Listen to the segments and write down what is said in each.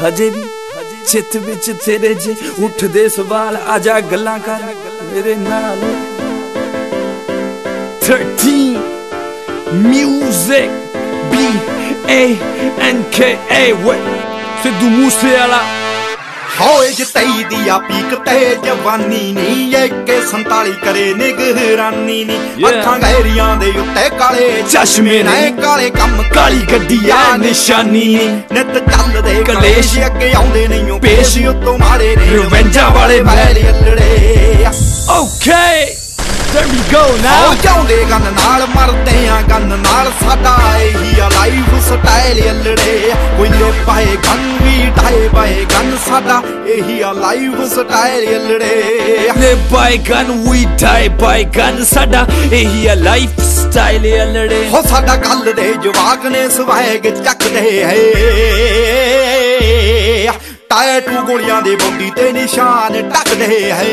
हजे भी चित विच तेरे जे उठदे सवाल आजा गल्लां कर मेरे नाल 13 Music BANKA सिद्धू मूसेवाला होए जतई दिया पीक ते जवानी नी एके 47 करे निगरानी नी अखां गहरियां दे उत्ते काले चश्मे ने काले कम काली गड्डिया निशानी नित चलदे कलेश अगे आउंदे नहीं पेश उत्तों मारे ने रिवेंजा वाले बैल अल्लड़े Okay There we go now जाउंदे गन नाल मरदे आ गन नाल साडा एही आ लाइफ स्टाइल अल्लड़े कोई पाए गन भी ढाए पाए गन साडा एही आ लाइफ स्टाइल अल्लड़े ले पाए गन वी ढाए पाए गन साडा एही आ लाइफ स्टाइल अल्लड़े हो साडा गल दे जवाक ने स्वैग चकदे है टैटू गोलियां दे बॉडी ते निशान टकदे है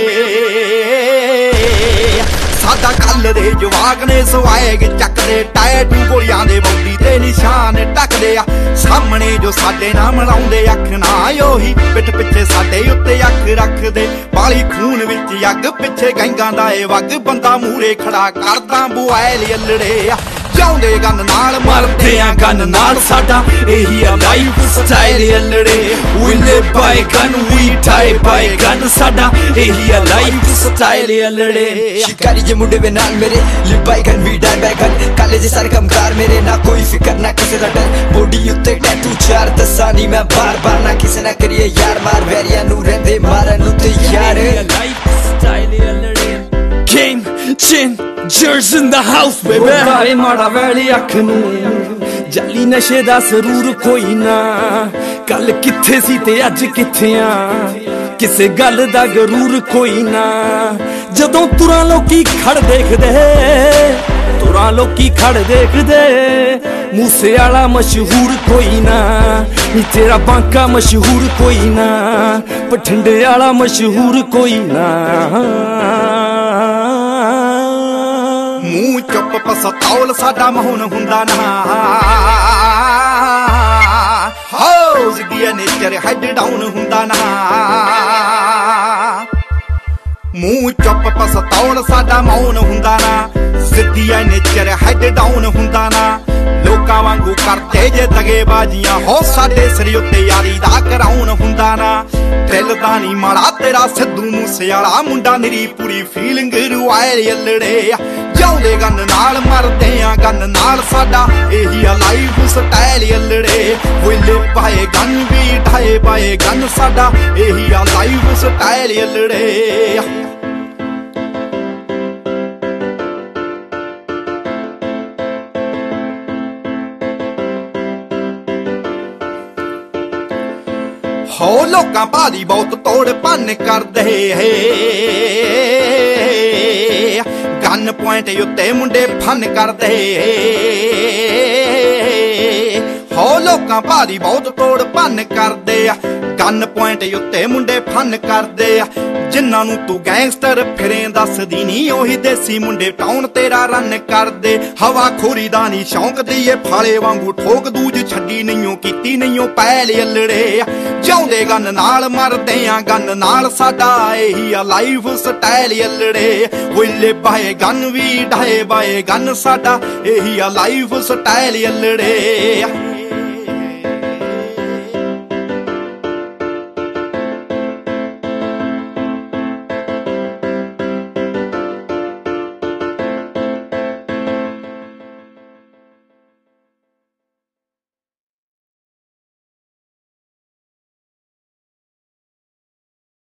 साडा गल दे जवाक ने स्वैग चकदे टैटू गोलियां दे बॉडी ते निशान टकदे आ सामने जो साडे नाम लाउंदे अख ना ओही पिठ पिछे साडे उत्ते अख रखदे बाली खून विच अग पिछे गैंगां दा ए वग बंदा मूरे खड़ा करदा बुआल अल्लड़े जाउंदे गन नाल मरदे आ गन नाल साडा एही आ लाइफ स्टाइल अल्लड़े we live by gun we die by gun साडा एही आ लाइफ स्टाइल अल्लड़े शिकारी जे मुंडे वे नाल मेरे live by gun we die by gun काले जे सारे कमकार मेरे ना कोई फिकर ना किसे दा डर बॉडी उत्ते टैटू चार दसा नी मैं बार बार ना किसे ना करिए यार मार वैरिया नू रहंदे मारन उत्ते यार लाइफ स्टाइल अल्लड़े Game changers in the house baby कारे माड़ा वैली अख नू जाली नशे दा सरूर कोई ना कल किथे सी ते अज किथे आ किसे गल दा गरूर कोई ना जदों तुरां लोकी खड़ देखदे तुरां लोकी खड़ देखदे मूसे आला मशहूर कोई ना नी तेरा बांका मशहूर कोई ना पठंडे आला मशहूर कोई ना मूंह चुप पसतौल साडा महोन हुंदा ना हाउस गिया नेचर हेड डाउन हुंदा ना मूंह चुप पसतौल साडा महोन हुंदा ना सिद्धिया नेचर हेड डाउन हुंदा ना लोकां वांगू करते जे दगेबाजियां हो साडे सिर उत्ते यारी दा कराउन हुंदा ना दिल दा नी माड़ा तेरा सिद्धू मूसेवाला मुंडा निरी पूरी फीलिंग रुआए अल्लड़े जाउंदे गन नाल मरदे आ गन नाल साडा एही आ लाइफ स्टाइल अल्लड़े विले पाए गन भी ढाए पाए गन साडा एही आ लाइफ स्टाइल अल्लड़े हो लोकां भारी बहुत तोड़ भन करदे गन पॉइंट उत्ते मुंडे फन करदे हो लोकां भारी बहुत तोड़ भन करदे गन पॉइंट उत्ते मुंडे फन करदे जिन्हां नूं तू गैंगस्टर फिरें दसदी नी ओही देसी मुंडे टाउन तेरा रन करदे हवा खोरी दा नी शौक दईए फाले वांगू ठोक दूज छड्डी नईओ कीती नईओ पैल अल्लड़े जाउंदे गन नाल मरदे आ गन नाल साडा एही आ लाइफ स्टाइल अल्लड़े विले बाए गन भी ढाए बाए गन साडा एही आ लाइफ स्टाइल अल्लड़े